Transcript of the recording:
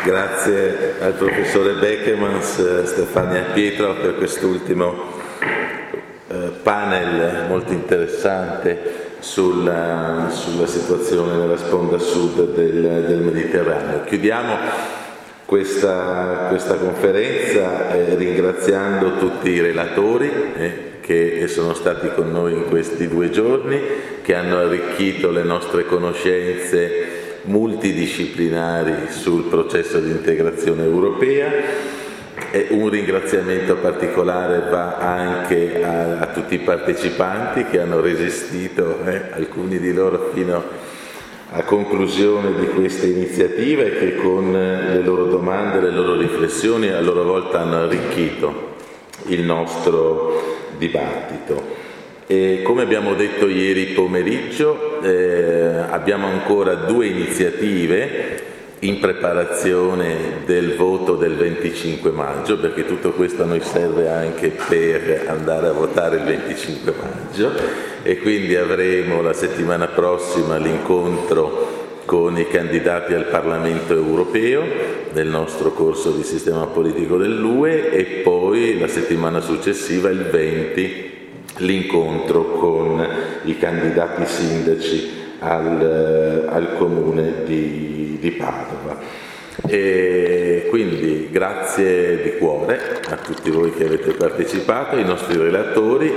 Grazie al professore Beckemans, Stefania Pietro per quest'ultimo panel molto interessante sulla situazione nella sponda sud del Mediterraneo. Chiudiamo questa conferenza ringraziando tutti i relatori che sono stati con noi in questi 2 giorni, che hanno arricchito le nostre conoscenze multidisciplinari sul processo di integrazione europea. E un ringraziamento particolare va anche a tutti i partecipanti che hanno resistito, alcuni di loro fino a conclusione di queste iniziative, e che con le loro domande, le loro riflessioni a loro volta hanno arricchito il nostro dibattito. E come abbiamo detto ieri pomeriggio, abbiamo ancora 2 iniziative in preparazione del voto del 25 maggio, perché tutto questo a noi serve anche per andare a votare il 25 maggio, e quindi avremo la settimana prossima l'incontro con i candidati al Parlamento europeo nel nostro corso di sistema politico dell'UE, e poi la settimana successiva, il 20, l'incontro con i candidati sindaci al comune di Padova. E quindi grazie di cuore a tutti voi che avete partecipato, ai nostri relatori.